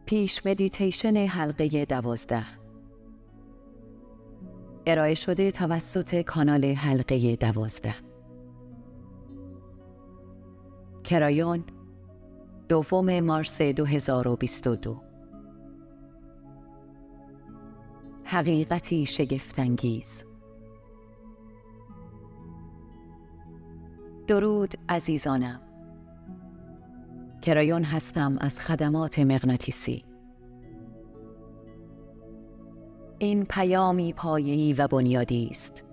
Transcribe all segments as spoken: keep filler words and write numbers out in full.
پیش مدیتیشن حلقه دوازده ارائه شده توسط کانال حلقه دوازده. کرایون، دوم مارس دو هزار و بیست و دو. حقیقتی شگفت‌انگیز. درود عزیزانم. کرایون هستم از خدمات مغناطیسی. این پیامی پایه‌ای و بنیادی است،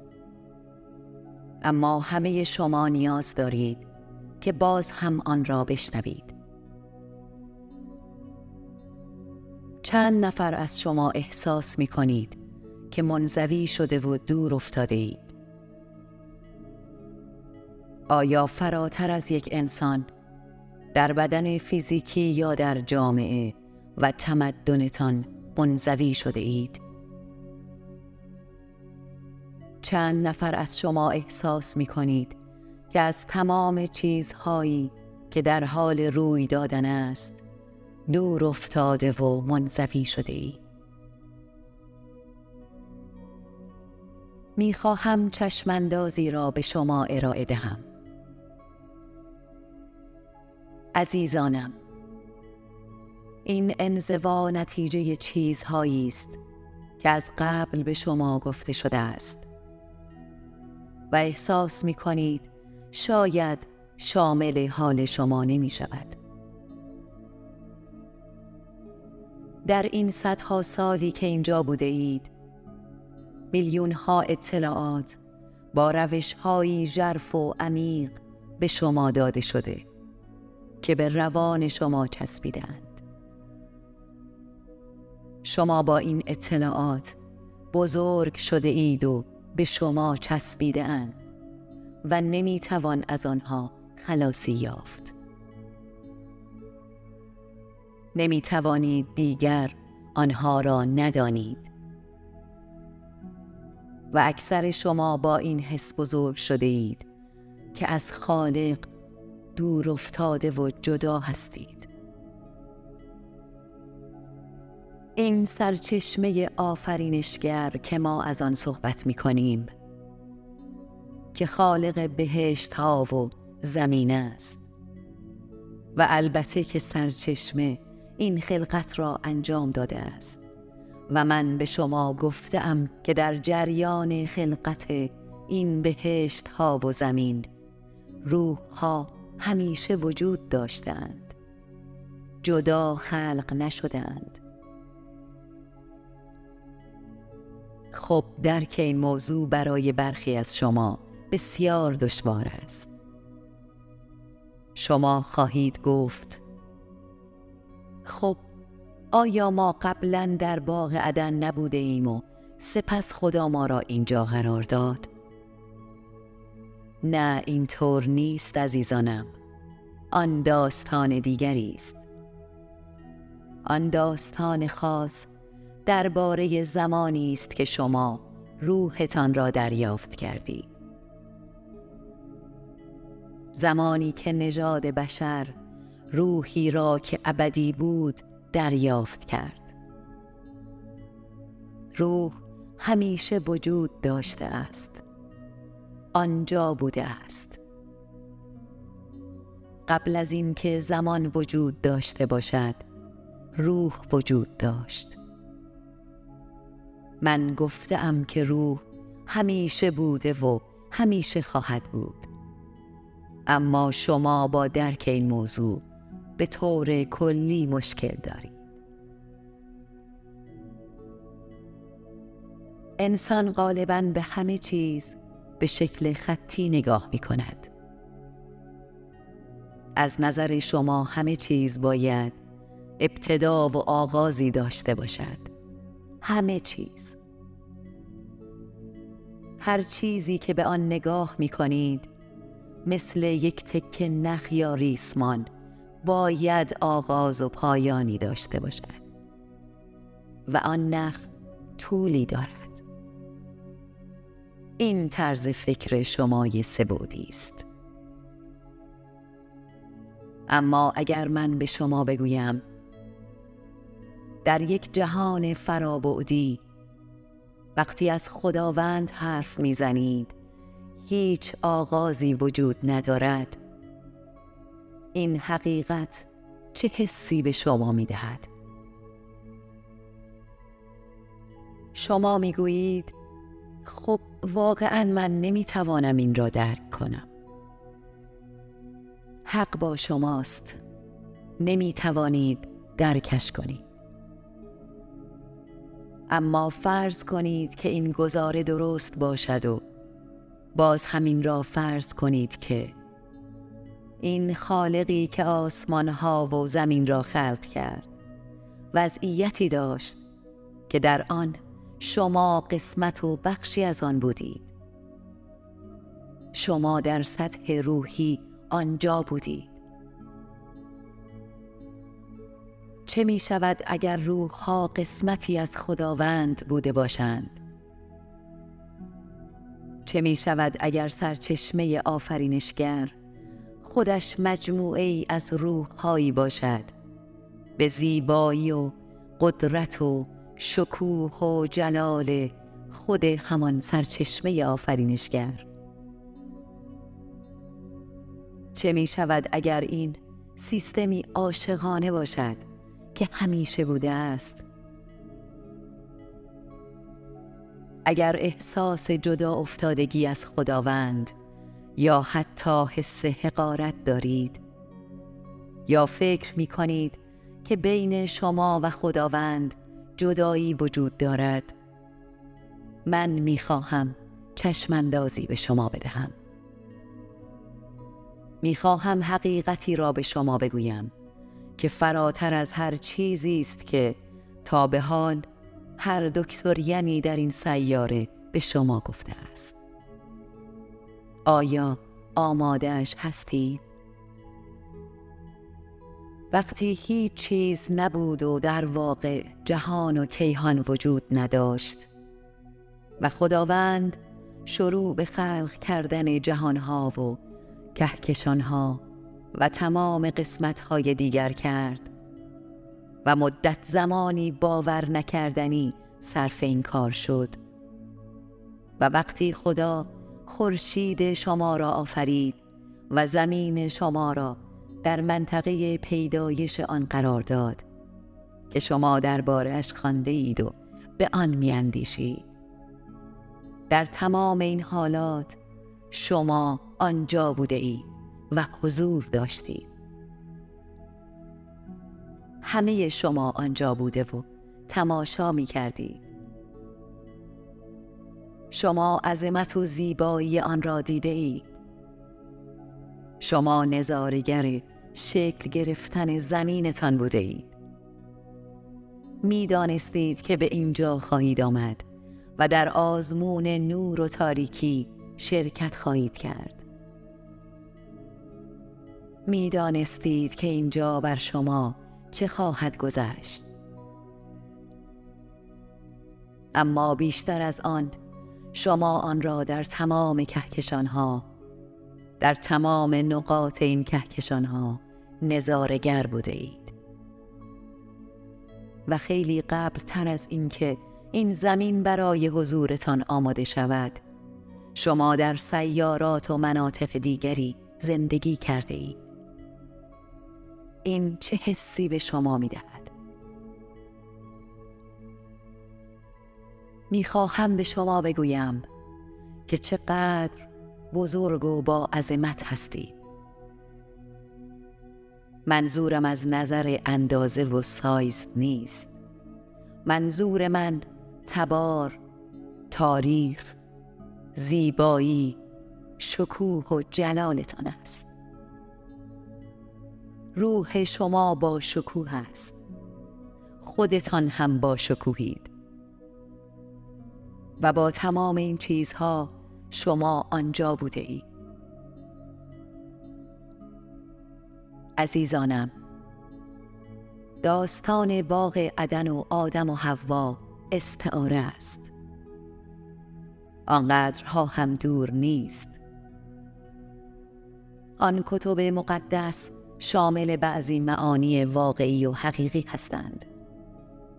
اما همه شما نیاز دارید که باز هم آن را بشنوید. چند نفر از شما احساس می کنید که منزوی شده و دور افتاده اید؟ آیا فراتر از یک انسان در بدن فیزیکی یا در جامعه و تمدنتان منزوی شده اید؟ چند نفر از شما احساس می کنید که از تمام چیزهایی که در حال روی دادن است دور افتاده و منزوی شده اید؟ می خواهم چشماندازی را به شما ارائه دهم. عزیزانم، این انزوا نتیجه چیزهایی است که از قبل به شما گفته شده است و احساس می کنید شاید شامل حال شما نمی شود. در این صدها سالی که اینجا بوده اید، میلیون ها اطلاعات با روش هایی ژرف و عمیق به شما داده شده که به روان شما چسبیدند. شما با این اطلاعات بزرگ شده اید و به شما چسبیده اند و نمی توان از آنها خلاصی یافت. نمی توانید دیگر آنها را ندانید و اکثر شما با این حس بزرگ شده اید که از خالق دور افتاده و جدا هستید. این سرچشمه آفرینشگر که ما از آن صحبت می کنیم، که خالق بهشت ها و زمین است و البته که سرچشمه این خلقت را انجام داده است و من به شما گفتم که در جریان خلقت این بهشت ها و زمین روح ها همیشه وجود داشتند، جدا خلق نشدند. خب درک این موضوع برای برخی از شما بسیار دشوار است. شما خواهید گفت خب آیا ما قبلا در باغ عدن نبوده ایم و سپس خدا ما را اینجا قرار داد؟ نه، اینطور نیست عزیزانم. آن داستان دیگری است. آن داستان خاص درباره زمانی است که شما روحتان را دریافت کردید. زمانی که نژاد بشر روحی را که ابدی بود دریافت کرد. روح همیشه وجود داشته است. آنجا بوده است. قبل از این که زمان وجود داشته باشد، روح وجود داشت. من گفتم که روح همیشه بوده و همیشه خواهد بود. اما شما با درک این موضوع به طور کلی مشکل دارید. انسان غالباً به همه چیز به شکل خطی نگاه می کند. از نظر شما همه چیز باید ابتدا و آغازی داشته باشد. همه چیز. هر چیزی که به آن نگاه می کنید مثل یک تکه نخ یا ریسمان باید آغاز و پایانی داشته باشد و آن نخ طولی دارد. این طرز فکر شمای سه‌بعدی است. اما اگر من به شما بگویم در یک جهان فرابعدی وقتی از خداوند حرف میزنید هیچ آغازی وجود ندارد، این حقیقت چه حسی به شما میدهد؟ شما میگویید خب واقعا من نمیتوانم این را درک کنم. حق با شماست، نمیتوانید درکش کنید. اما فرض کنید که این گزاره درست باشد و باز همین را فرض کنید که این خالقی که آسمانها و زمین را خلق کرد وضعیتی داشت که در آن شما قسمت و بخشی از آن بودید. شما در سطح روحی آنجا بودید. چه می شود اگر روح‌ها قسمتی از خداوند بوده باشند؟ چه می شود اگر سرچشمه آفرینشگر خودش مجموعه ای از روح‌هایی باشد به زیبایی و قدرت و شکوه و جلال خود همان سرچشمه آفرینشگر؟ چه می شود اگر این سیستمی عاشقانه باشد که همیشه بوده است؟ اگر احساس جدا افتادگی از خداوند یا حتی حس حقارت دارید یا فکر می کنید که بین شما و خداوند جدایی وجود دارد، من می خواهم چشماندازی به شما بدهم. می خواهم حقیقتی را به شما بگویم که فراتر از هر چیزی است که تا به حال هر دکتریانی در این سیاره به شما گفته است. آیا آماده‌اش هستی؟ وقتی هیچ چیز نبود و در واقع جهان و کیهان وجود نداشت و خداوند شروع به خلق کردن جهانها و کهکشانها و تمام قسمتهای دیگر کرد و مدت زمانی باور نکردنی صرف این کار شد و وقتی خدا خورشید شما را آفرید و زمین شما را در منطقه پیدایش آن قرار داد که شما درباره‌اش خوانده اید و به آن می‌اندیشید، در تمام این حالات شما آنجا بوده اید و حضور داشتید. همه شما آنجا بوده و تماشا می کردید. شما عظمت و زیبایی آن را دیده اید. شما نظاره‌گر شکل گرفتن زمینتان بوده اید. می دانستید که به اینجا خواهید آمد و در آزمون نور و تاریکی شرکت خواهید کرد. می دانستید که اینجا بر شما چه خواهد گذشت. اما بیشتر از آن شما آن را در تمام کهکشانها، در تمام نقاط این کهکشانها نظاره‌گر بوده اید. و خیلی قبل تر از اینکه این زمین برای حضورتان آماده شود، شما در سیارات و مناطق دیگری زندگی کرده اید. این چه حسی به شما می دهد؟ می خواهم به شما بگویم که چقدر بزرگ و با عظمت هستید. منظورم از نظر اندازه و سایز نیست. منظور من تبار، تاریخ، زیبایی، شکوه و جلالتان است. روح شما با شکوه است. خودتان هم با شکوهید. و با تمام این چیزها شما آنجا بوده اید. عزیزانم، داستان باغ عدن و آدم و حوا استعاره است. آنقدرها هم دور نیست. آن کتب مقدس شامل بعضی معانی واقعی و حقیقی هستند.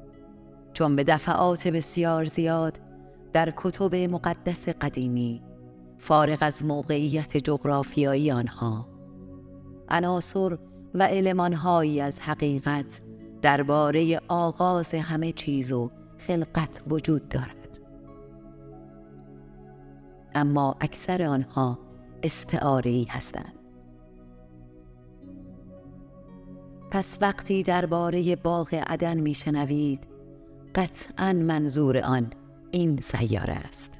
چون به دفعات بسیار زیاد در کتب مقدس قدیمی فارغ از موقعیت جغرافیایی آنها عناصر و المان‌هایی از حقیقت درباره آغاز همه چیز و خلقت وجود دارد، اما اکثر آنها استعاره‌ای هستند. پس وقتی درباره باغ عدن میشنوید، قطعاً منظور آن این سیاره است.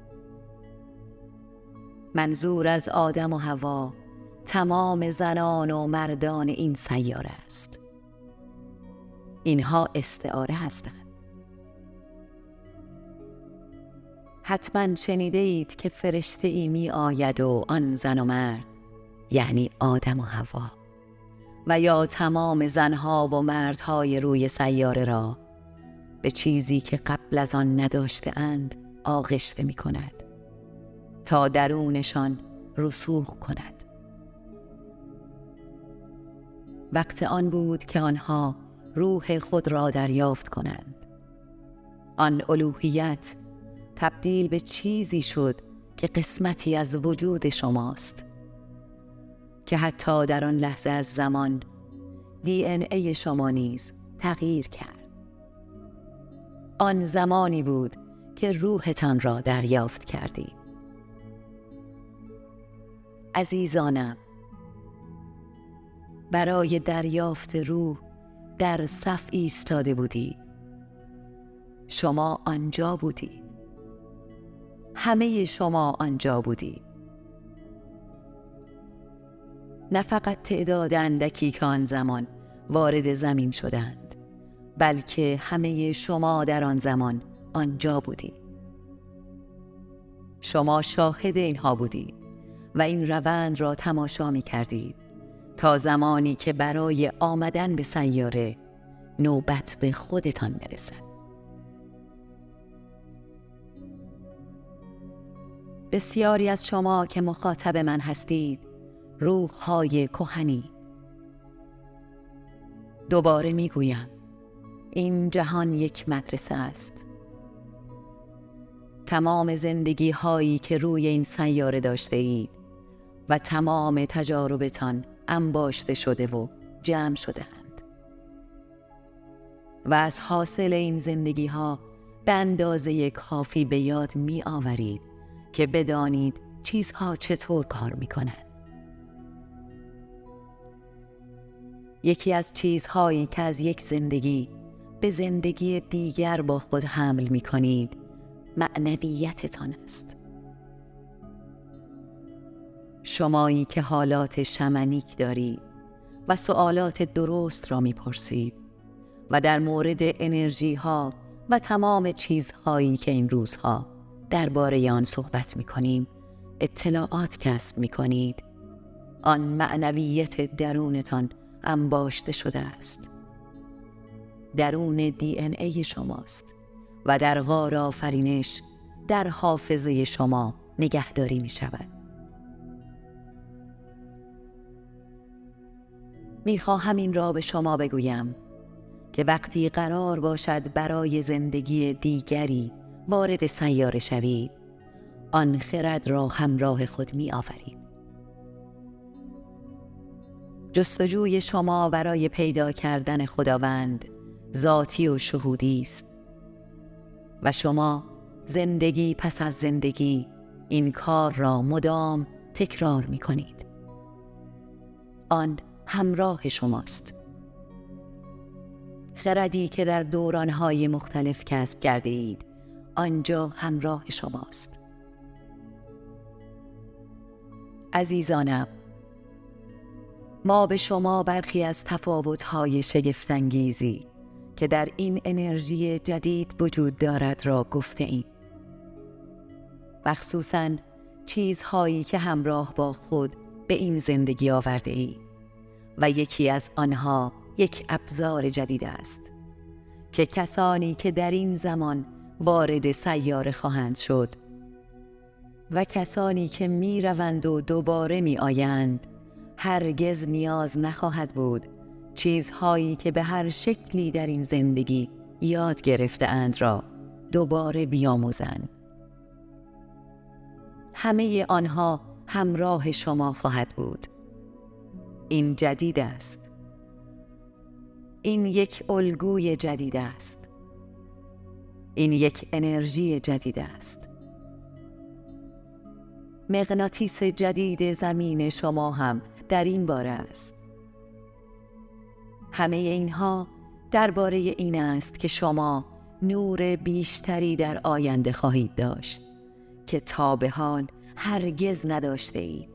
منظور از آدم و حوا تمام زنان و مردان این سیاره است. اینها استعاره هستند. حتما شنیده اید که فرشته ای می آید و آن زن و مرد، یعنی آدم و حوا و یا تمام زنها و مردهای روی سیاره را به چیزی که قبل از آن نداشته اند آغشته می کند تا درونشان رسوخ کند. وقت آن بود که آنها روح خود را دریافت کنند. آن الوهیت تبدیل به چیزی شد که قسمتی از وجود شماست، که حتی در آن لحظه از زمان دی ان ای شما نیز تغییر کرد. آن زمانی بود که روحتان را دریافت کردید. عزیزانم، برای دریافت روح در صف ایستاده بودید. شما آنجا بودید. همه شما آنجا بودید. نه فقط تعداد اندکی که آن زمان وارد زمین شدند، بلکه همه شما در آن زمان آنجا بودید. شما شاهد اینها بودید و این روند را تماشا می کردید تا زمانی که برای آمدن به سیاره نوبت به خودتان برسد. بسیاری از شما که مخاطب من هستید روح‌های کهنی. دوباره میگویم، این جهان یک مدرسه است. تمام زندگی هایی که روی این سیاره داشته اید و تمام تجاربتان انباشته شده و جمع شده‌اند و از حاصل این زندگی ها به اندازه کافی به یاد می آورید که بدانید چیزها چطور کار می کنند. یکی از چیزهایی که از یک زندگی به زندگی دیگر با خود حمل می کنید معنویتتان است. شمایی که حالات شمنیک دارید و سوالات درست را می پرسید و در مورد انرژی ها و تمام چیزهایی که این روزها درباره آن صحبت می کنیم اطلاعات کسب می کنید، آن معنویت درونتان انباشته شده است. درون دی ان ای شماست و در غار آفرینش در حافظه شما نگهداری می شود. می خواهم این را به شما بگویم که وقتی قرار باشد برای زندگی دیگری وارد سیاره شوید، آن خرد را همراه خود می آورید. جستجوی شما برای پیدا کردن خداوند ذاتی و شهودی است و شما زندگی پس از زندگی این کار را مدام تکرار می کنید. آن همراه شماست. خردی که در دورانهای مختلف کسب کرده اید آنجا همراه شماست. عزیزانم، ما به شما برخی از تفاوت‌های شگفت‌انگیزی که در این انرژی جدید وجود دارد را گفته ایم. مخصوصاً چیزهایی که همراه با خود به این زندگی آورده اید و یکی از آنها یک ابزار جدید است که کسانی که در این زمان وارد سیاره خواهند شد و کسانی که می روند و دوباره می آیند هرگز نیاز نخواهد بود چیزهایی که به هر شکلی در این زندگی یاد گرفته اند را دوباره بیاموزند. همه آنها همراه شما خواهد بود. این جدید است. این یک الگوی جدید است. این یک انرژی جدید است. مغناطیس جدید زمین شما هم در این باره است. همه اینها درباره این است که شما نور بیشتری در آینده خواهید داشت که تا به حال هرگز نداشته اید.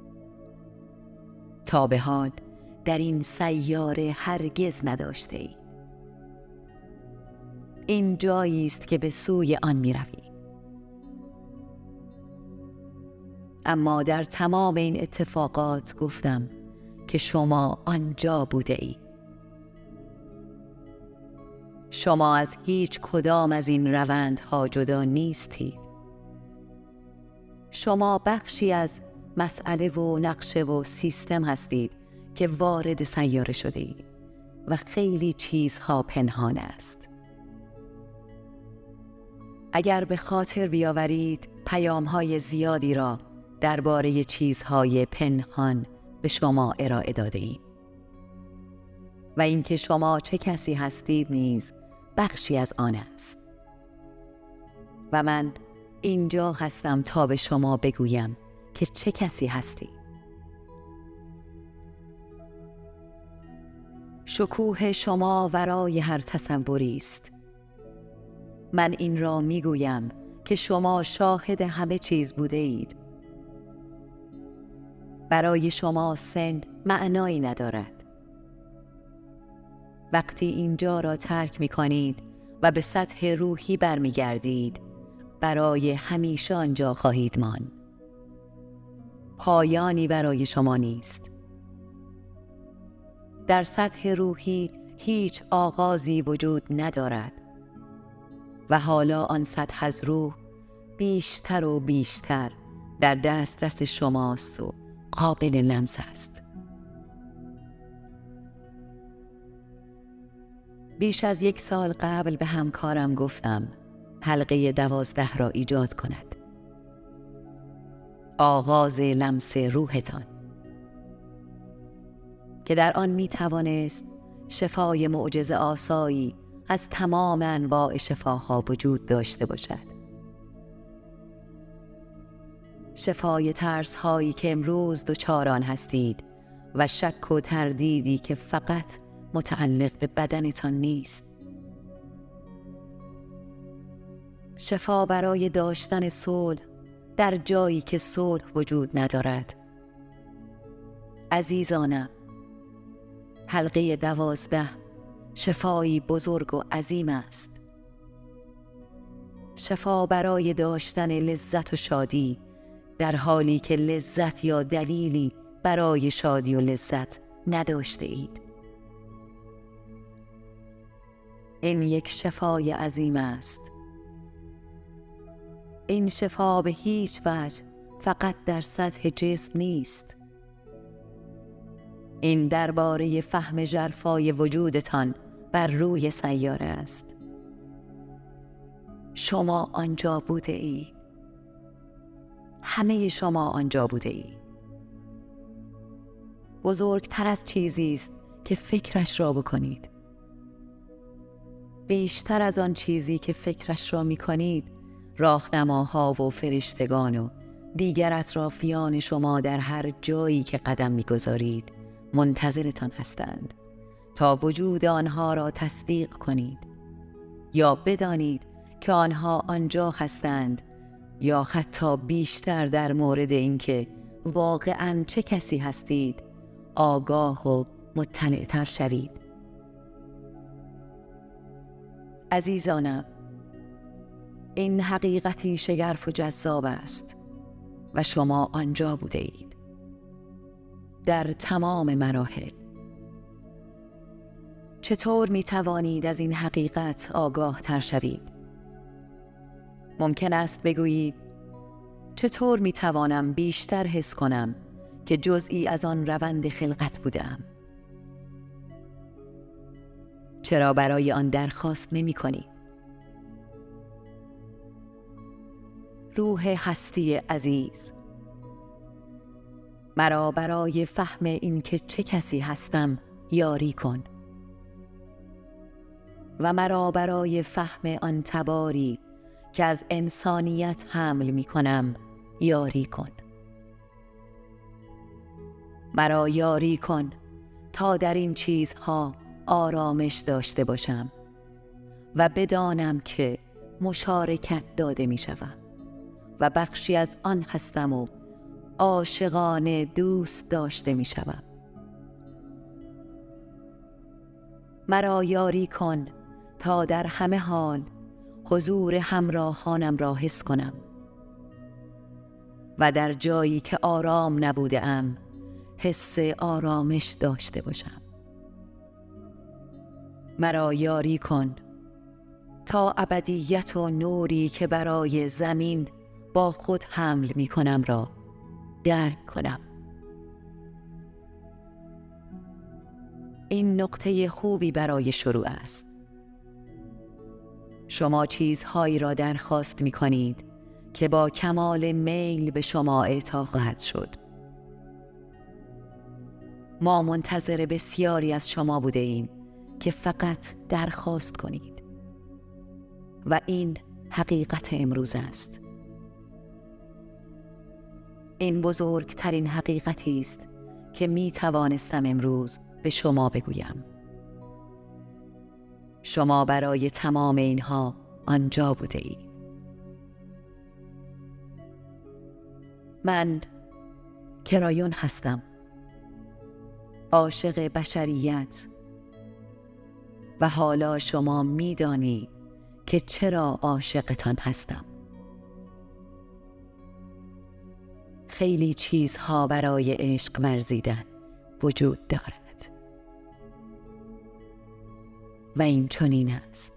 تا به حال در این سیاره هرگز نداشته اید. این جایی است که به سوی آن می روید. اما در تمام این اتفاقات گفتم که شما آنجا بوده اید. شما از هیچ کدام از این روندها جدا نیستید. شما بخشی از مسئله و نقشه و سیستم هستید که وارد سیاره شده اید و خیلی چیزها پنهان است. اگر به خاطر بیاورید پیام‌های زیادی را درباره چیزهای پنهان به شما ارائه داده ایم و اینکه شما چه کسی هستید نیز بخشی از آن است. و من اینجا هستم تا به شما بگویم که چه کسی هستید. شکوه شما ورای هر تصوری است. من این را میگویم که شما شاهد همه چیز بوده اید. برای شما سن معنایی ندارد. وقتی اینجا را ترک می کنید و به سطح روحی برمی گردید، برای همیشه آنجا خواهید ماند. پایانی برای شما نیست. در سطح روحی هیچ آغازی وجود ندارد و حالا آن سطح از روح بیشتر و بیشتر در دسترس شماست و قابل لمس است. بیش از یک سال قبل به همکارم گفتم حلقه دوازده را ایجاد کند. آغاز لمس روحتان که در آن می توانست شفای معجزه آسایی از تمام انواع شفاها وجود داشته باشد. شفای ترس هایی که امروز دچار آن هستید و شک و تردیدی که فقط متعلق به بدنتان نیست. شفا برای داشتن صلح در جایی که صلح وجود ندارد. عزیزانم، حلقه دوازده شفایی بزرگ و عظیم است. شفا برای داشتن لذت و شادی در حالی که لذت یا دلیلی برای شادی و لذت نداشته اید. این یک شفای عظیم است. این شفا به هیچ وجه فقط در سطح جسم نیست. این درباره فهم ژرفای وجودتان بر روی سیاره است. شما آنجا بوده اید. همه شما آنجا بوده اید. بزرگتر از چیزی است که فکرش را بکنید. بیشتر از آن چیزی که فکرش را می کنید، راهنماها و فرشتگان و دیگر اطرافیان شما در هر جایی که قدم می گذارید منتظرتان هستند تا وجود آنها را تصدیق کنید یا بدانید که آنها آنجا هستند یا حتی بیشتر در مورد اینکه واقعاً چه کسی هستید آگاه و مطلع‌تر شوید. عزیزانم، این حقیقتی شگرف و جذاب است و شما آنجا بوده اید در تمام مراحل. چطور می توانید از این حقیقت آگاه تر شوید؟ ممکن است بگویید چطور می توانم بیشتر حس کنم که جزئی از آن روند خلقت بودم؟ چرا برای آن درخواست نمی کنید؟ روح هستی عزیز، مرا برای فهم این که چه کسی هستم یاری کن و مرا برای فهم آن تباری که از انسانیت حمل می کنم یاری کن. مرا یاری کن تا در این چیزها آرامش داشته باشم و بدانم که مشارکت داده می شوم و بخشی از آن هستم و عاشقانه دوست داشته می شوم. مرا یاری کن تا در همه حال حضور همراهانم را حس کنم و در جایی که آرام نبوده ام حس آرامش داشته باشم. مرا یاری کن تا ابدیت و نوری که برای زمین با خود حمل می کنم را درک کنم. این نقطه خوبی برای شروع است. شما چیزهایی را درخواست می کنید که با کمال میل به شما اعطا خواهد شد. ما منتظر بسیاری از شما بوده ایم که فقط درخواست کنید و این حقیقت امروز است. این بزرگترین حقیقتی است که می توانستم امروز به شما بگویم. شما برای تمام اینها آنجا بوده اید. من کرایون هستم، عاشق بشریت، و حالا شما می دانید که چرا عاشقتان هستم. خیلی چیزها برای عشق ورزیدن وجود دارد و این چنین است.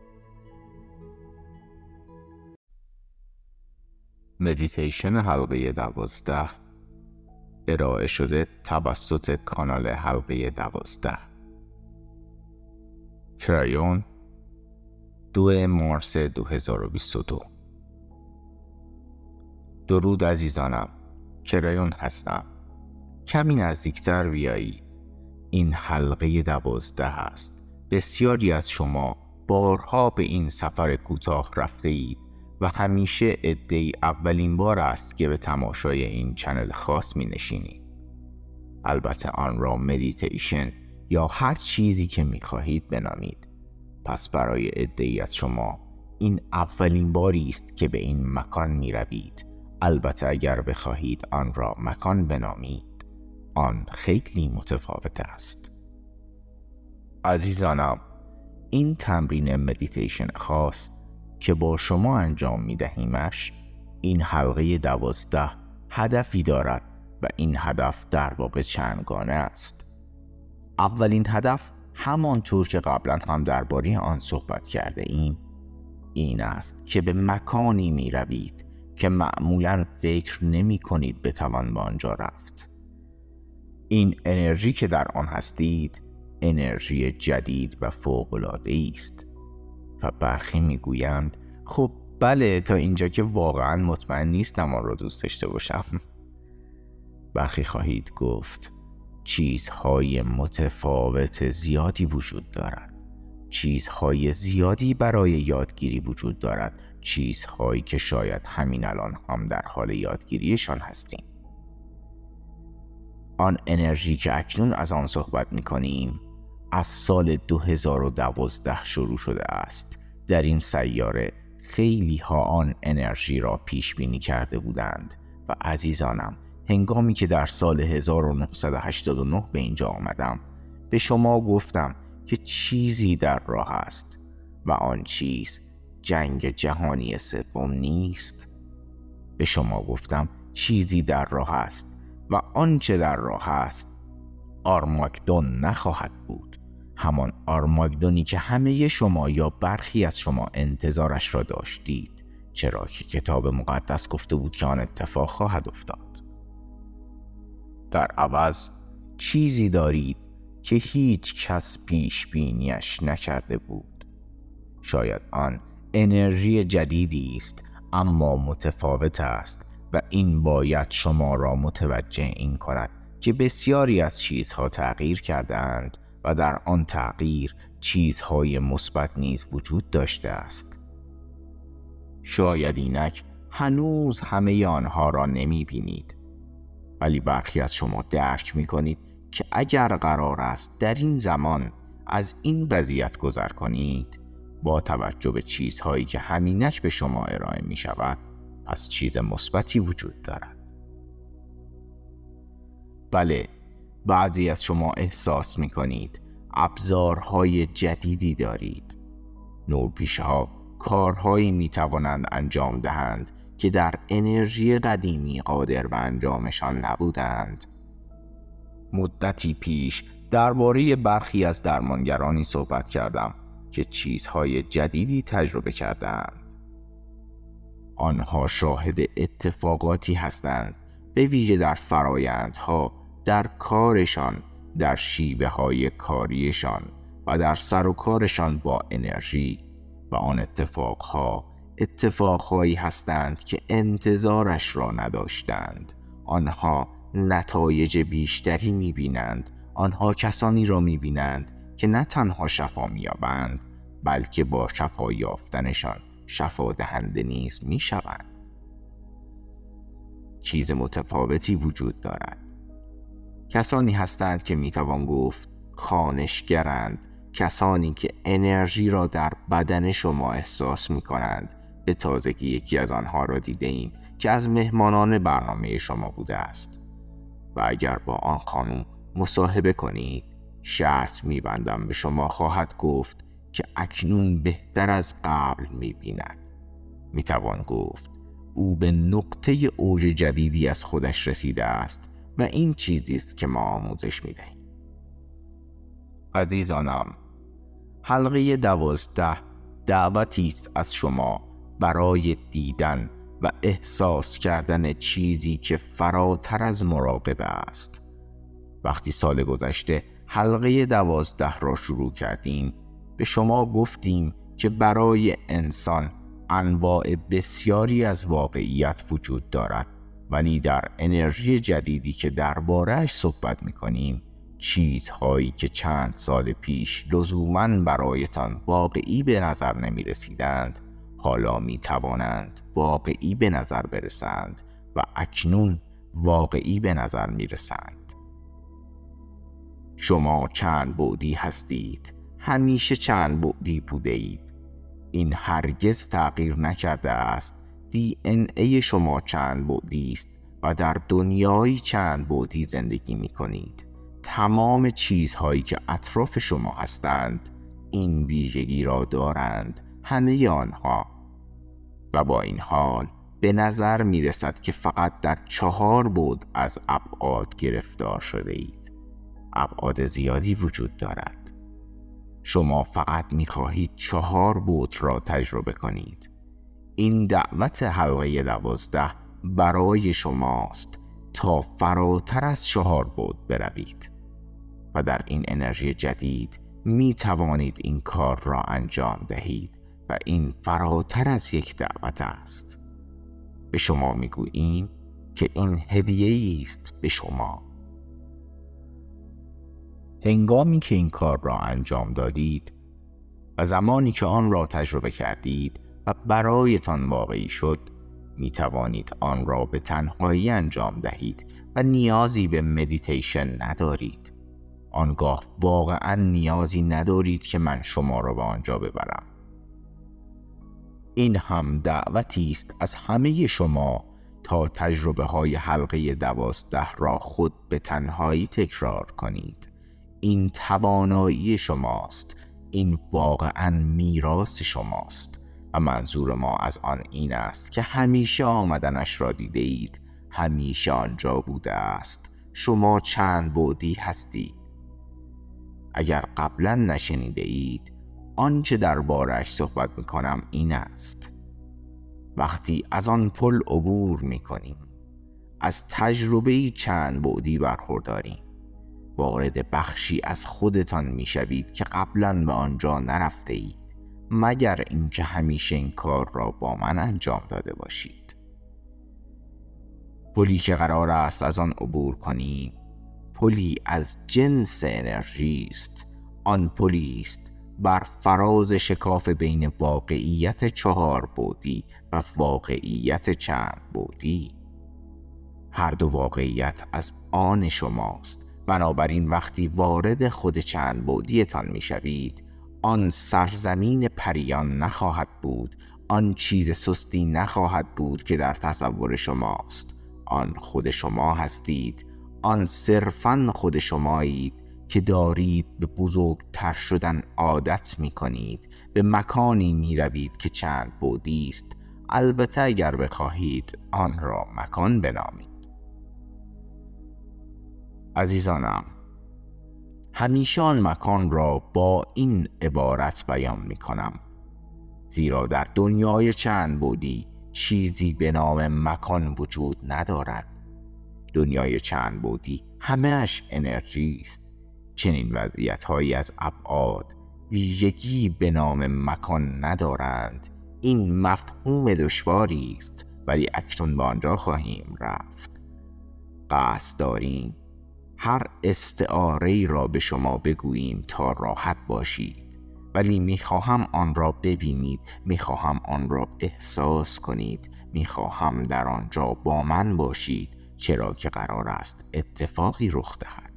مدیتیشن حلقه دوازده ارائه شده توسط کانال حلقه دوازده. کرایون، دو مارس دو هزار و بیست و دو. درود عزیزانم، کرایون هستم. کمی نزدیکتر بیایید. این حلقه دوازده است. بسیاری از شما بارها به این سفر کوتاه رفته اید و همیشه عده‌ای اولین بار است که به تماشای این چنل خاص می نشینید. البته آن را مدیتیشن یا هر چیزی که می خواهید بنامید. پس برای عده‌ای از شما این اولین باری است که به این مکان می روید. البته اگر بخواهید آن را مکان بنامید، آن خیلی متفاوت است. عزیزانم، این تمرین مدیتیشن خاص که با شما انجام می دهیمش، این حلقه دوازده هدفی دارد و این هدف در واقع چندگانه است. اولین هدف، همانطور که قبلا هم درباره آن صحبت کرده ایم، این است که به مکانی می روید که معمولاً فکر نمی کنید بتوان به آنجا رفت. این انرژی که در آن هستید انرژی جدید و فوق‌العاده‌ای است و برخی می گویند خب بله، تا اینجا که واقعاً مطمئن نیستم آن را دوست داشته باشم. برخی خواهید گفت چیزهای متفاوت زیادی وجود دارد. چیزهای زیادی برای یادگیری وجود دارد. چیزهایی که شاید همین الان هم در حال یادگیریشان هستیم. آن انرژی که اکنون از آن صحبت می کنیم از سال دو هزار و دوازده شروع شده است. در این سیاره خیلی ها آن انرژی را پیش بینی کرده بودند و عزیزانم، هنگامی که در سال هزار و نهصد و هشتاد و نه به اینجا آمدم، به شما گفتم که چیزی در راه است و آن چیز جنگ جهانی سوم نیست. به شما گفتم چیزی در راه است و آنچه در راه است آرماگدون نخواهد بود. همان آرماگدونی که همه شما یا برخی از شما انتظارش را داشتید، چرا که کتاب مقدس گفته بود که آن اتفاق خواهد افتاد. در عوض چیزی دارید که هیچ کس پیش بینیش نکرده بود. شاید آن انرژی جدیدی است اما متفاوت است و این باید شما را متوجه این کند که بسیاری از چیزها تغییر کردند و در آن تغییر چیزهای مثبت نیز وجود داشته است. شاید اینک هنوز همه آنها را نمی بینید، ولی برخی از شما درک می کنید که اگر قرار است در این زمان از این وضعیت گذر کنید، با توجه به چیزهایی که همینک به شما ارائه می شود، پس چیز مثبتی وجود دارد. بله، بعضی از شما احساس می کنید ابزارهای جدیدی دارید. نورپیشه‌ها کارهایی می توانند انجام دهند که در انرژی قدیمی قادر به انجامشان نبودند. مدتی پیش درباره برخی از درمانگرانی صحبت کردم که چیزهای جدیدی تجربه کردند. آنها شاهد اتفاقاتی هستند، به ویژه در فرایندها، در کارشان، در شیوه های کاریشان و در سر و کارشان با انرژی، و آن اتفاقها اتفاقهایی هستند که انتظارش را نداشتند. آنها نتایج بیشتری می‌بینند. آنها کسانی را می‌بینند که نه تنها شفا می‌یابند، بلکه با شفا یافتنشان شفا دهنده نیز می‌شوند. چیز متفاوتی وجود دارد. کسانی هستند که می‌توان گفت خوانشگرند، کسانی که انرژی را در بدن شما احساس می‌کنند. به تازگی یکی از آنها را دیده ایم که از مهمانان برنامه شما بوده است و اگر با آن خانم مصاحبه کنید، شرط می‌بندم به شما خواهد گفت که اکنون بهتر از قبل می‌بیند. می‌توان گفت او به نقطه اوج جدیدی از خودش رسیده است و این چیزی است که ما آموزش می‌دهیم. عزیزانم، حلقه دوازده دعوتی است از شما برای دیدن و احساس کردن چیزی که فراتر از مراقبه است. وقتی سال گذشته حلقه دوازده را شروع کردیم، به شما گفتیم که برای انسان انواع بسیاری از واقعیت وجود دارد، ولی در انرژی جدیدی که درباره‌اش صحبت می‌کنیم، چیزهایی که چند سال پیش لزوماً برایتان واقعی به نظر نمی رسیدند، حالا می توانند واقعی به نظر برسند و اکنون واقعی به نظر می رسند. شما چند بعدی هستید، همیشه چند بعدی بوده اید. این هرگز تغییر نکرده است. دی ان ای شما چند بعدی است و در دنیای چند بعدی زندگی می کنید. تمام چیزهایی که اطراف شما هستند این ویژگی را دارند، همه آنها، و با این حال به نظر می رسد که فقط در چهار بعد از ابعاد گرفتار شده اید. ابعاد زیادی وجود دارد. شما فقط می خواهید چهار بعد را تجربه کنید. این دعوت حلقه دوازده برای شماست تا فراتر از چهار بعد بروید و در این انرژی جدید می توانید این کار را انجام دهید و این فراتر از یک دعوت است. به شما می گوییم که این هدیه‌ای است به شما. هنگامی که این کار را انجام دادید و زمانی که آن را تجربه کردید و برایتان واقعی شد، می توانید آن را به تنهایی انجام دهید و نیازی به مدیتیشن ندارید. آنگاه واقعا نیازی ندارید که من شما را به آنجا ببرم. این هم دعوتی است از همه شما تا تجربه های حلقه دوازده را خود به تنهایی تکرار کنید. این توانایی شماست. این واقعا میراث شماست و منظور ما از آن این است که همیشه آمدنش را دیده اید، همیشه آنجا بوده است. شما چند بعدی هستید. اگر قبلا نشنیده اید، آنچه درباره‌اش صحبت میکنم این است: وقتی از آن پل عبور میکنیم، از تجربه چند بعدی برخورداریم وارد بخشی از خودتان میشوید که قبلا به آنجا نرفته اید، مگر اینکه همیشه این کار را با من انجام داده باشید. پلی که قرار است از آن عبور کنید، پلی از جنس انرژی است. آن پلی است بر فراز شکاف بین واقعیت چهار بعدی و واقعیت چند بعدی. هر دو واقعیت از آن شماست. بنابراین وقتی وارد خود چند بعدیتان میشوید، آن سرزمین پریان نخواهد بود، آن چیز سستی نخواهد بود که در تصور شماست. آن خود شما هستید. آن صرفاً خود شمایید که دارید به بزرگتر شدن عادت می کنید. به مکانی می روید که چند بعدی است. البته اگر بخواهید آن را مکان بنامید. عزیزانم، همیشه آن مکان را با این عبارت بیان می کنم، زیرا در دنیای چند بعدی چیزی به نام مکان وجود ندارد. دنیای چند بعدی همه اش انرژی است. چنین وضعیت‌هایی از ابعاد ویژگی به نام مکان ندارند. این مفهوم دشواری است، ولی اکنون به آنجا خواهیم رفت. قصد داریم هر استعاره‌ای را به شما بگوییم تا راحت باشید، ولی میخواهم آن را ببینید، میخواهم آن را احساس کنید، میخواهم در آنجا با من باشید، چرا که قرار است اتفاقی رخ دهد.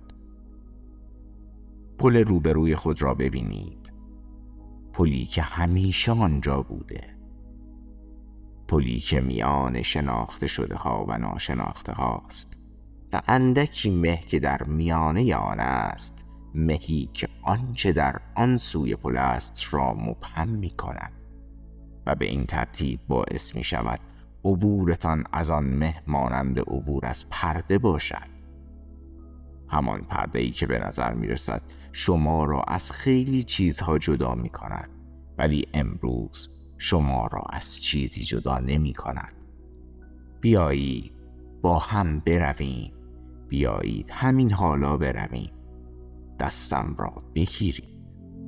پل روبروی خود را ببینید، پلی که همیشه آنجا بوده، پلی که میان شناخته شده ها و ناشناخته هاست و اندکی مه که در میانه آن است، مهی که آنچه در آن سوی پل است را مبهم می کند و به این ترتیب باعث می شود عبورتان از آن مه مانند عبور از پرده باشد. همان پرده‌ای که به نظر می رسد شما را از خیلی چیزها جدا می کند، ولی امروز شما را از چیزی جدا نمی کند. بیایید با هم برویم، بیایید همین حالا برویم. دستم را بگیرید.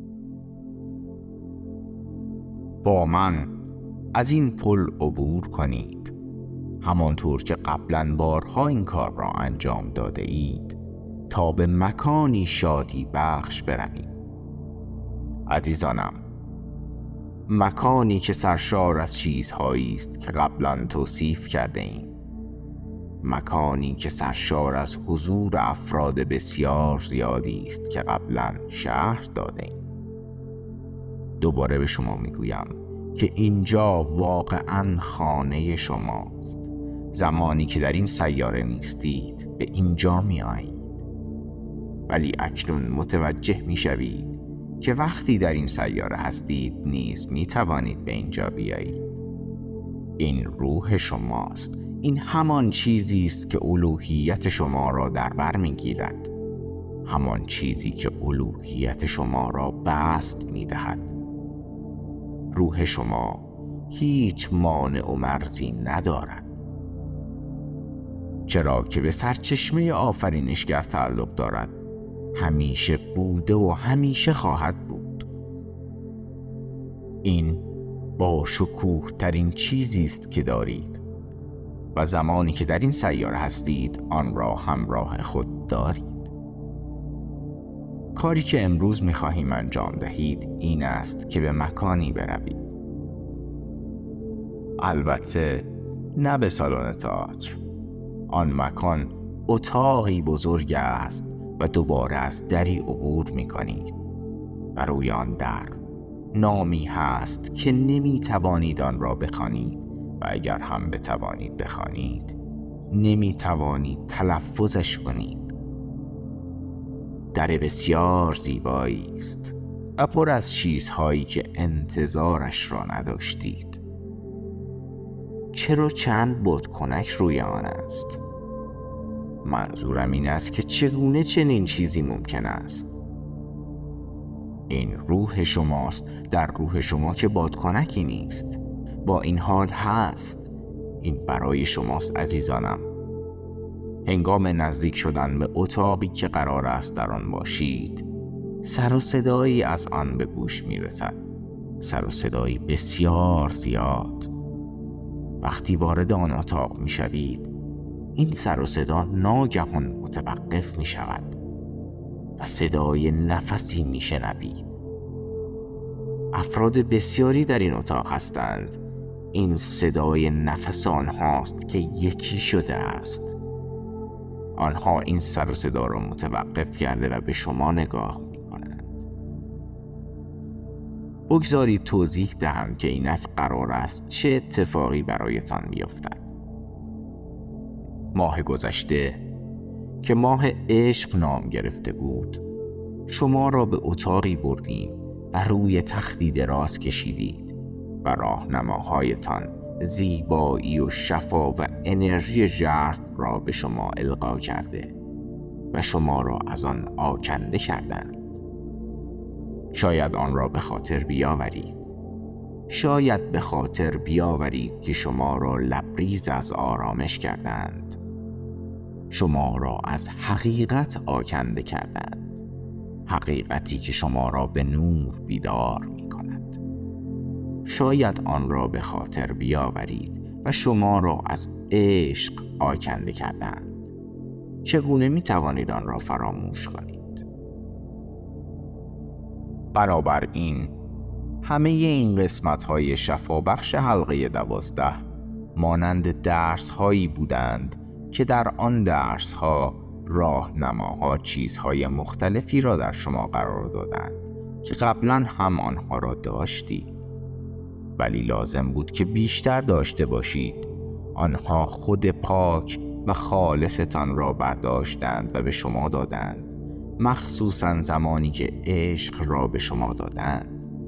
با من از این پل عبور کنید، همانطور که قبلا بارها این کار را انجام داده اید، تا به مکانی شادی بخش بروید. عزیزانم، مکانی که سرشار از چیزهایی است که قبلا توصیف کرده ایم، مکانی که سرشار از حضور افراد بسیار زیادی است که قبلا شرح داده ایم. دوباره به شما میگویم که اینجا واقعا خانه شماست. زمانی که در این سیاره نیستید به اینجا می آیید، ولی اکنون متوجه می شوید که وقتی در این سیاره هستید نیز می توانید به اینجا بیایید. این روح شماست. این همان چیزی است که الوهیت شما را در بر می گیرد، همان چیزی که الوهیت شما را بست می دهد. روح شما هیچ مانع و مرزی ندارد، چرا که به سرچشمه آفرینشگر تعلق دارد. همیشه بوده و همیشه خواهد بود. این با شکوه ترین چیزی است که دارید و زمانی که در این سیاره هستید آن را همراه خود دارید. کاری که امروز می‌خواهیم انجام دهید این است که به مکانی بروید. البته نه به سالن تئاتر. آن مکان اتاقی بزرگ است و دوباره از دری عبور می‌کنید و روی آن در نامی هست که نمی‌توانید آن را بخوانید و اگر هم بتوانید بخوانید نمی‌توانید تلفظش کنید. در بسیار زیبایی است و پر از چیزهایی که انتظارش را نداشتید. چرا چند بادکنک روی آن است؟ منظورم این است که چگونه چنین چیزی ممکن است؟ این روح شماست. در روح شما که بادکنکی نیست. با این حال هست. این برای شماست عزیزانم. هنگام نزدیک شدن به اتاقی که قرار است در آن باشید، سر و صدایی از آن به گوش می رسد. سر و صدایی بسیار زیاد. وقتی وارد آن اتاق می شوید، این سر و صدا ناگهان متوقف می شود و صدای نفسی می شنوید. افراد بسیاری در این اتاق هستند. این صدای نفس آنهاست که یکی شده است. آنها این سر و صدا را متوقف کرده و به شما نگاه می کنند. بگذارید توضیح دهم که اینک قرار است چه اتفاقی برایتان بیفتد. ماه گذشته که ماه عشق نام گرفته بود، شما را به اتاقی بردیم و روی تختی دراز کشیدید و راهنماهایتان زیبایی و شفا و انرژی ژرف را به شما القا کرده و شما را از آن آکنده کردند. شاید آن را به خاطر بیاورید. شاید به خاطر بیاورید که شما را لبریز از آرامش کردند. شما را از حقیقت آکنده کردند. حقیقتی که شما را به نور بیدار می کند. شاید آن را به خاطر بیاورید و شما را از عشق آکنده کردند. چگونه می توانید آن را فراموش کنید؟ بنابراین همه این قسمت های شفابخش حلقه دوازده مانند درس هایی بودند که در آن درس ها راهنماها چیزهای مختلفی را در شما قرار دادند که قبلا هم آنها را داشتید، ولی لازم بود که بیشتر داشته باشید. آنها خود پاک و خالصتان را برداشتند و به شما دادند، مخصوصا زمانی که عشق را به شما دادند.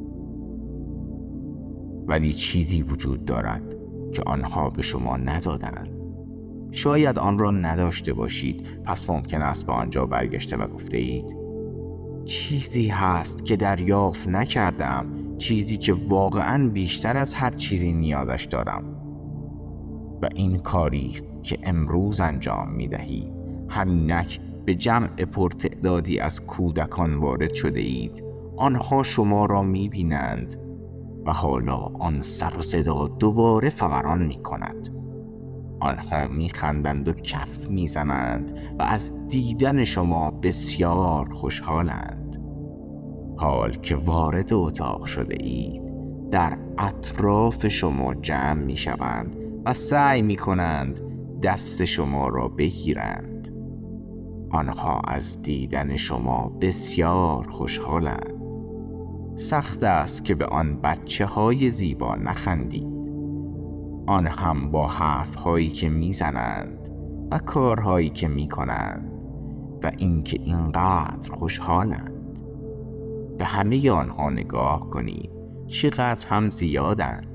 ولی چیزی وجود دارد که آنها به شما ندادند. شاید آن را نداشته باشید، پس ممکن است به آنجا برگشته و گفته اید چیزی هست که دریافت نکردم، چیزی که واقعاً بیشتر از هر چیزی نیازش دارم. و این کاری است که امروز انجام می دهید. همینک به جمع پرتعدادی از کودکان وارد شده اید. آنها شما را می بینند و حالا آن سر و صدا دوباره فوران می کند. آنها می خندند و کف می زنند و از دیدن شما بسیار خوشحالند. حال که وارد اتاق شده اید، در اطراف شما جمع می شوند و سعی می کنند دست شما را بگیرند. آنها از دیدن شما بسیار خوشحالند. سخت است که به آن بچه های زیبا نخندید. آن هم با حرف هایی که می زنند و کارهایی که می کنند و اینکه اینقدر خوشحالند. به همه آنها نگاه کنید، چقدر هم زیادند.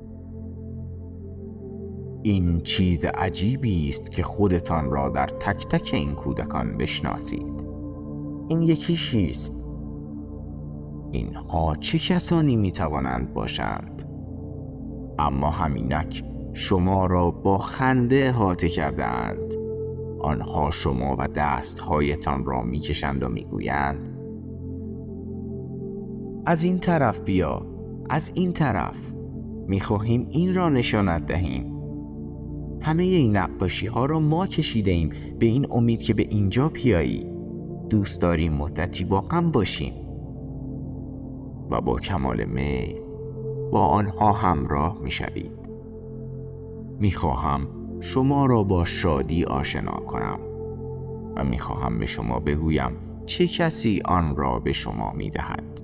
این چیز عجیبی است که خودتان را در تک تک این کودکان بشناسید. این یکی چیست؟ اینها چه کسانی می توانند باشند؟ اما همینک شما را با خنده احاطه کردند. آنها شما و دستهایتان را می کشند و می گویند از این طرف بیا، از این طرف، می خواهیم این را نشانت دهیم. همه این نقاشی ها را ما کشیده ایم به این امید که به اینجا بیایی. دوست داریم مدتی با هم باشیم. و با کمال میل با آنها همراه می شوید. می خواهم شما را با شادی آشنا کنم و می خواهم به شما بگویم چه کسی آن را به شما می دهد.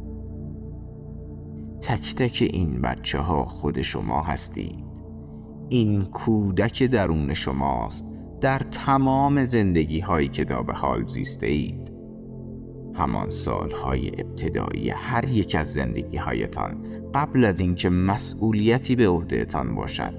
تک تک این بچه ها خود شما هستید. این کودک درون شماست در تمام زندگی هایی که تا به حال زیسته اید. همان سالهای ابتدایی هر یک از زندگی هایتان قبل از اینکه مسئولیتی به عهده‌تان باشد.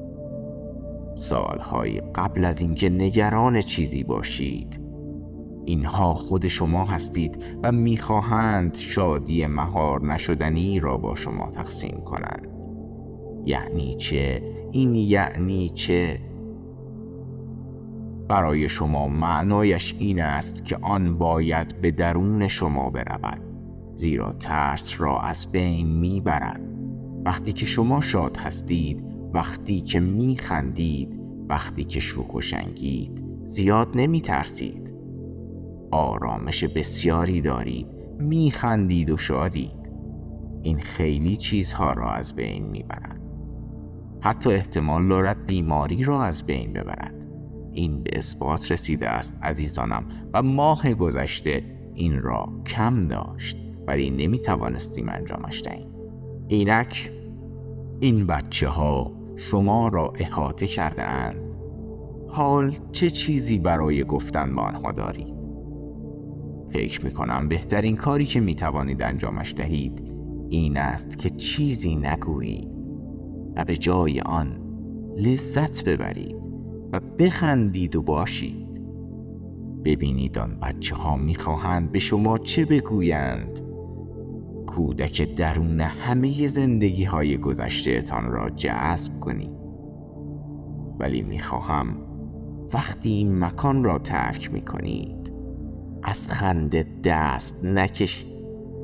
سالهای قبل از اینکه نگران چیزی باشید. اینها خود شما هستید و میخواهند شادی مهار نشدنی را با شما تقسیم کنند. یعنی چه؟ این یعنی چه؟ برای شما معنایش این است که آن باید به درون شما برود، زیرا ترس را از بین میبرد. وقتی که شما شاد هستید، وقتی که میخندید، وقتی که شوخ و شنگید، زیاد نمیترسید. آرامش بسیاری دارید، میخندید و شادید. این خیلی چیزها را از بین میبرد. حتی احتمال دارد بیماری را از بین ببرد. این به اثبات رسیده است عزیزانم و ماه گذشته این را کم داشت، ولی نمیتوانستیم انجامش دهیم. اینک این بچه ها شما را احاطه کرده اند. حال چه چیزی برای گفتن با آنها دارید؟ فکر میکنم بهترین کاری که میتوانید انجامش دهید این است که چیزی نگویید و به جای آن لذت ببرید و بخندید و باشید. ببینید آن بچه ها میخواهند به شما چه بگویند. کودک درون همه زندگی های گذشته تان را جذب کنید. ولی میخواهم وقتی این مکان را ترک میکنید از خنده دست نکشید.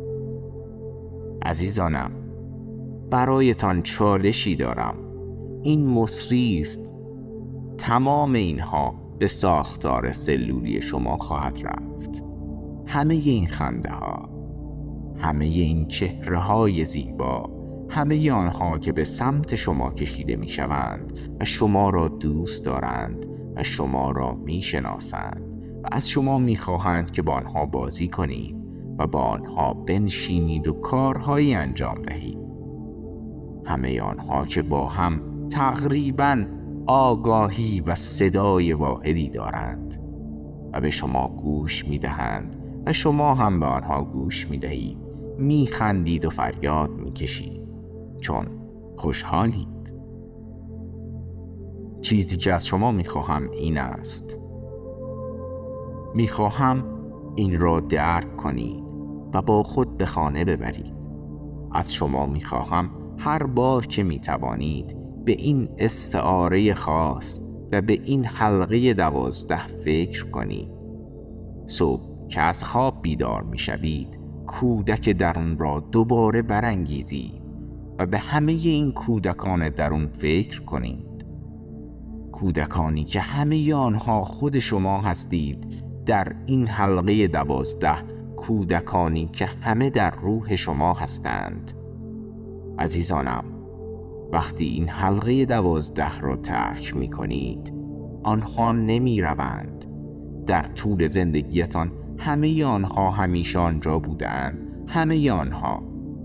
عزیزانم، برایتان چالشی دارم. این مصری است. تمام اینها به ساختار سلولی شما خواهد رفت. همه این خنده ها، همه این چهره های زیبا، همه آنها که به سمت شما کشیده می شوند و شما را دوست دارند و شما را می شناسند و از شما می خواهند که با آنها بازی کنید و با آنها بنشینید و کارهایی انجام دهید. همه آنها که با هم تقریباً آگاهی و صدای واحدی دارند و به شما گوش می دهند و شما هم به آنها گوش می دهید، می خندید و فریاد می کشید چون خوشحالید. چیزی که از شما می خواهم این است. می خواهم این را درک کنید و با خود به خانه ببرید. از شما می خواهم هر بار که می توانید به این استعاره خاص و به این حلقه دوازده فکر کنید. صبح که از خواب بیدار می شوید، کودک درون را دوباره برانگیزید و به همه این کودکان درون فکر کنید. کودکانی که همه آنها خود شما هستید. در این حلقه دوازده کودکانی که همه در روح شما هستند. عزیزانم، وقتی این حلقه دوازده را ترک می کنید، آنها نمی روند. در طول زندگیتان همه آنها همیشه آنجا بودند. همه آنها.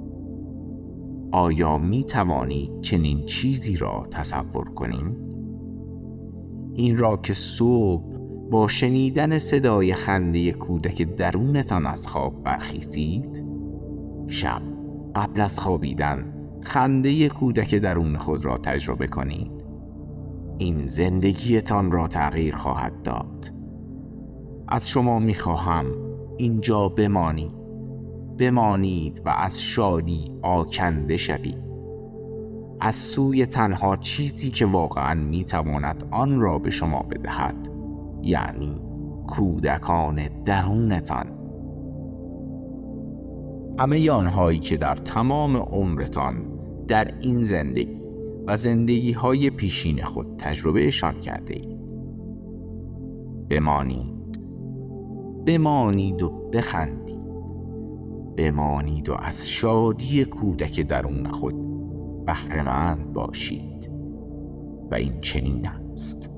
آیا می توانید چنین چیزی را تصور کنید؟ این را که صبح با شنیدن صدای خنده کودک درونتان از خواب برخیزید، شب قبل از خوابیدن خنده کودک درون خود را تجربه کنید. این زندگیتان را تغییر خواهد داد. از شما می‌خواهم اینجا بمانید. بمانید و از شادی آکنده شوید. از سوی تنها چیزی که واقعاً می‌تواند آن را به شما بدهد، یعنی کودکان درونتان. همه آنهایی که در تمام عمرتان در این زندگی و زندگی های پیشین خود تجربهشان کرده اید. بمانید. بمانید و بخندید. بمانید و از شادی کودک درون خود بهره‌مند باشید. و این چنین است.